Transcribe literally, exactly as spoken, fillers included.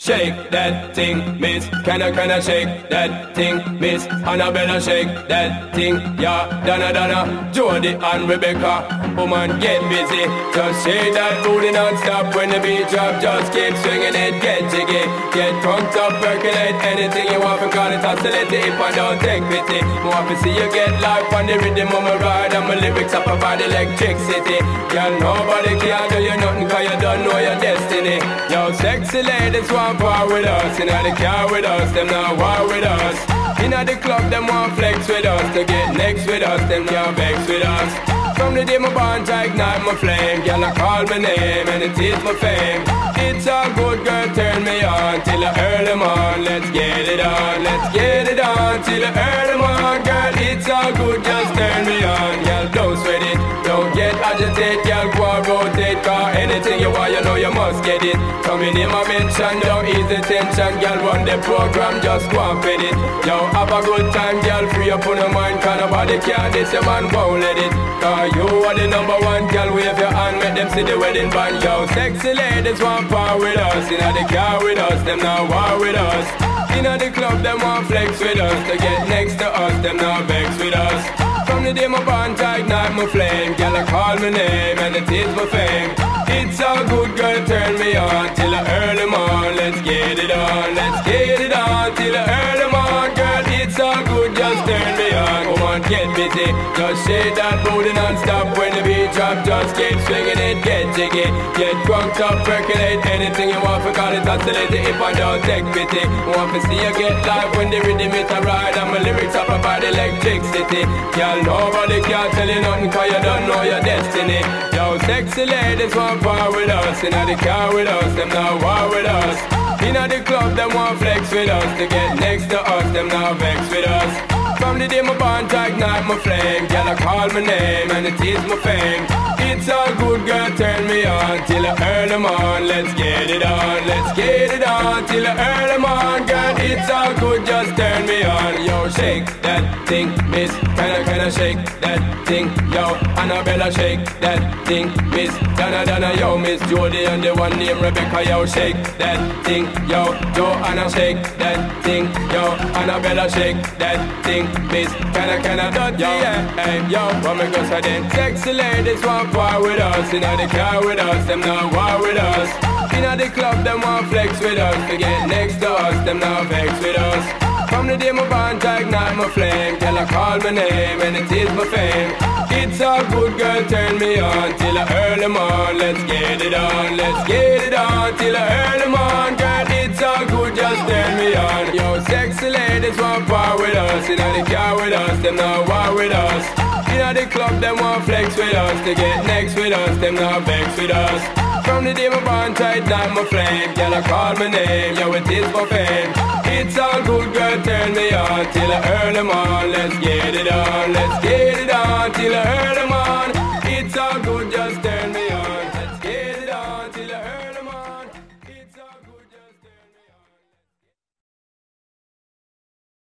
Shake that thing, miss. Can I, can I shake that thing, miss? Annabella, shake that thing, yeah. Donna, Donna, Jody and Rebecca. Woman, get busy. Just shake that booty non-stop. When the beat drop, just keep swinging it. Get jiggy, get drunk up, percolate. Anything you want, call it oscillate. If I don't take pity, more to see you get life on the rhythm of my ride. And my lyrics up about electricity. Girl, nobody can do you nothing, cause you don't know your destiny. Yo, sexy ladies want war with us. Inna the car with us, them not war with us. Inna the club, them want flex with us. To get next with us, them can't vex with us. From the day my bond, I ignite my flame. Girl, I call my name and it is my fame. It's all good, girl, turn me on till I early morn. Let's get it on, let's get it on till I early morn. Girl, it's all good, just turn me on. Girl, don't sweat it, don't get agitated. Girl, go and rotate, cause anything you want, you know you must get it. Coming in my mention, don't ease the tension. Girl, run the program, just go and fit it. Yo, have a good time, girl, free up on your mind. Cause nobody can, this your man won't let it. Cause you are the number one, girl, wave your hand, make them see the wedding band. Yo, sexy ladies want power with us. Inna the car with us, them not war with us. Inna the club, them want flex with us. To get next to us, them not vex with us. From the day my bond, I ignite my flame. Girl, I call my name and it is my fame. It's all good, girl, turn me on till the early morn. Let's get it on, let's get it on till the early morn. Girl, it's all good, just turn me on. Come on, get busy, just shake that booty non-stop. When the beat drop, just keep swinging it, get jiggy. Get drunk up, percolate. Anything you want, for call it oscillate. If I don't take pity, want to see you get live when the rhythm is a ride. And my lyrics up about electricity. Girl, nobody can tell you nothing, cause you don't know your destiny. Yo, sexy ladies want power with us. Inna the car with us, them not war with us. Inna the club, them want flex with us. To get next to us, them not vex with us. From the day my bond, I ignite my flame. Girl, I call my name and it is my fame. It's all good, girl, turn me on till the early morn. Let's get it on, let's get it on till the early morn. Girl, it's all good, just turn me on. Yo, shake that thing, miss. Can I, can I shake that thing? Yo, Annabella, shake that thing, miss. Donna, Donna, yo, Miss Jody and the one named Rebecca. Yo, shake that thing, yo. Joanna, shake that thing, yo. Annabella, shake that thing, miss. Can I, can I, dot, yo, yeah, hey, yo. What me go say then? Sexy ladies want war with us. Inna the car with us, them not war with us. Inna the club, them want flex with us. To get next to us, them not vex with us. From the day my bond, I ignite my flame. Girl, I call my name and it is my fame. It's all good, girl, turn me on till the early morn. Let's get it on, let's get it on till the early morn. Girl, it's all good, just turn me on. Yo, sexy ladies want power with us. Inna the car with us, them not war with us. Inna the club, them want flex with us. To get next with us, them not vex with us. From the day my bond, I ignite my flame. Girl, I call my name, yo, it is my fame. It's all good, girl, turn me on till the early morn. Let's get it on, let's get it on till the early morn.